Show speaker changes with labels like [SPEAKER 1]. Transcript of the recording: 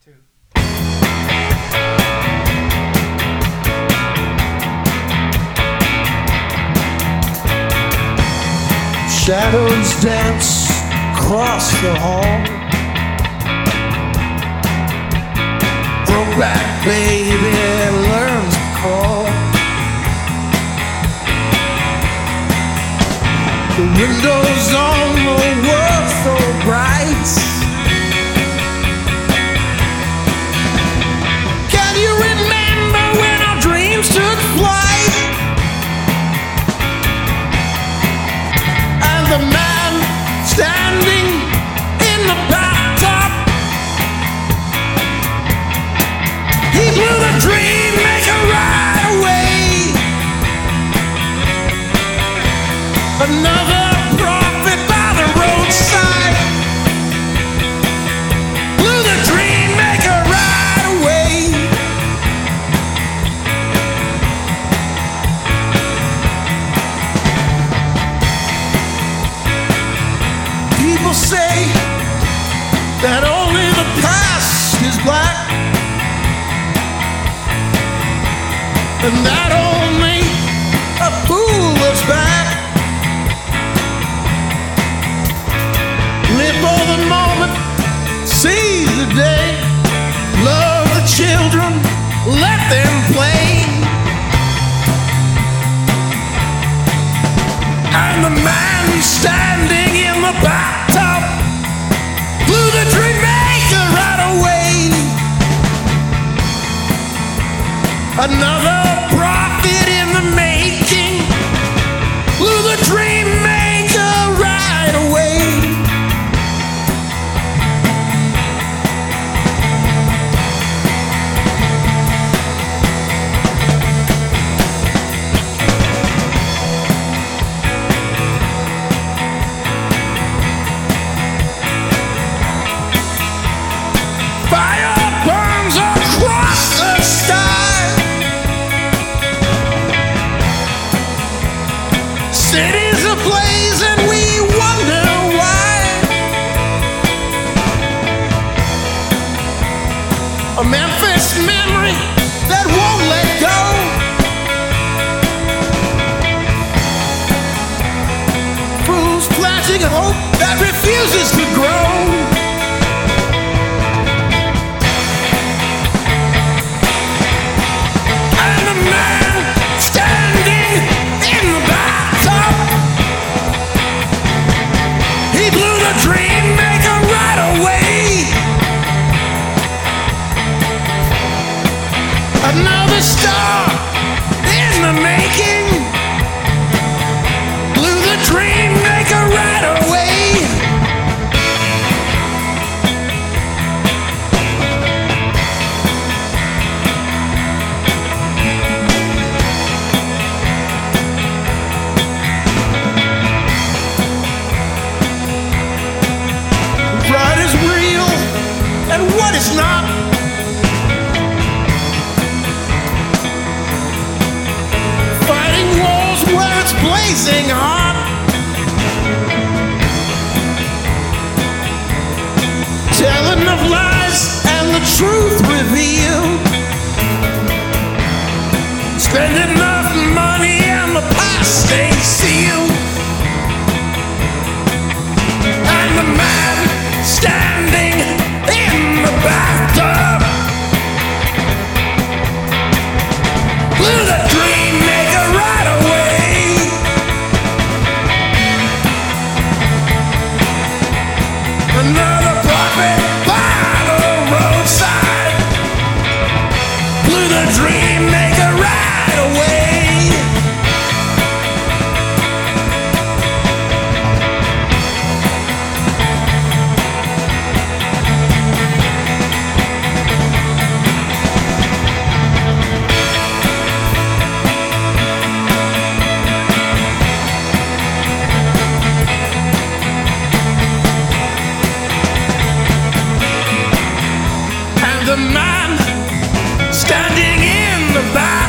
[SPEAKER 1] two.
[SPEAKER 2] Shadows dance across the hall. Brokeback baby learns to crawl. The windows on the world so bright. Can you remember when our dreams took flight? And the man standing in the bathtub, he blew the dream maker right away. Another prophet by the roadside blew the dream maker right away. People say that only the past is black, and that only a fool looks back. Live for the moment, seize the day, love the children, let them play. And the man standing in the bathtub blew the dream maker right away. Another prophet in the making blew the dream maker right away. Fire burns across the sky. Cities ablaze and we wonder why. A Memphis memory that won't let go. Fools planting a hope that refuses to grow. And the man standing in the bathtub, he blew the dream maker right away. Another star in the making blew the dream maker right away. What is real and what is not? Fighting wars where it's blazing hot. Telling of lies and the truth revealed. Spend enough money and the past stays sealed. And the man standing in the bathtub blew the dream maker right away. Another prophet by the roadside blew the dream maker right away. The man standing in the back